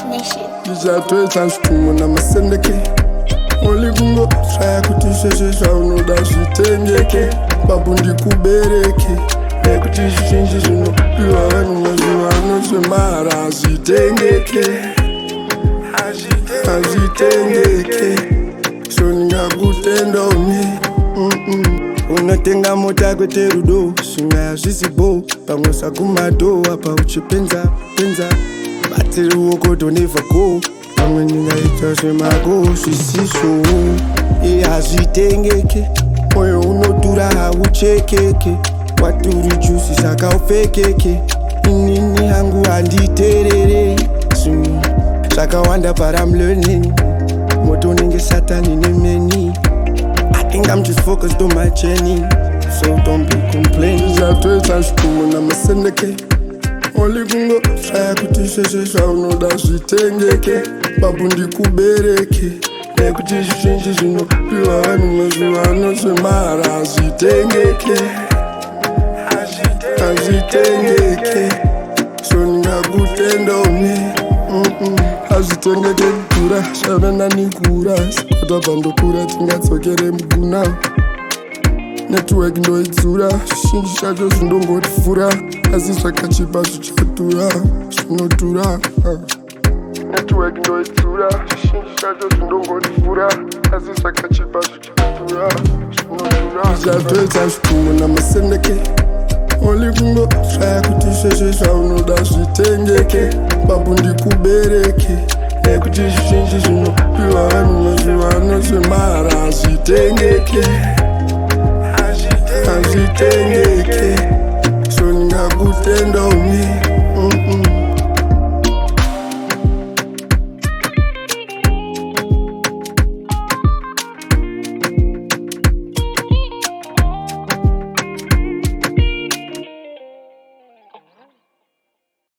Nation. Ndichatoita zvikungo namasendeke oli kungosvaya kuti zveshe zvaunoda zvitengeke babu ndikubereke nekuti zvizhinji zvinopiwa vanhu mazvivano zvemara hazvitengeke so ndingakutendoni unotenga mota kwete rudo zvimwe hazvisibo pamwe sakumadho apa uchipenza bati ruoko don't ever go pamwe ndingaita zvemako zvisiso hazvitengeke moyo unodhura hauchekeke waturi jusi saka upfekeke inini hangu handiterere zvinhu zvakawanda but I'm learning moto unenge satani nemeni I think I'm just focused on my journey so don't be complaining ndizatoita zvikungo namasendeke oli kungosvaya kuti zveshe zvaunoda zvitengeke babu ndikubereke nekuti zvizhinji zvinopiwa vanhu mazvivano zvemara hazvitengeke so ndingakutendoni hazvitengeke kukura zvave nanikura sikota bandokura tingatsokere muguna network ndoidzura zvizhinji zvacho zvindongotifura asi zvakachipa zvichatura zvinodhura network ndoidzura zvizhinji zvacho zvindongotifura asi zvakachipa zvichatura zvinodhura ndichatoita zvikungo namasendeke oli kungosvaya kuti zveshe zvaunoda zvitengeke babu ndikubereke nekuti zvizhinji zvinopiwa vanhu mazvivano zvemara hazvitengeke so ndingakutendoni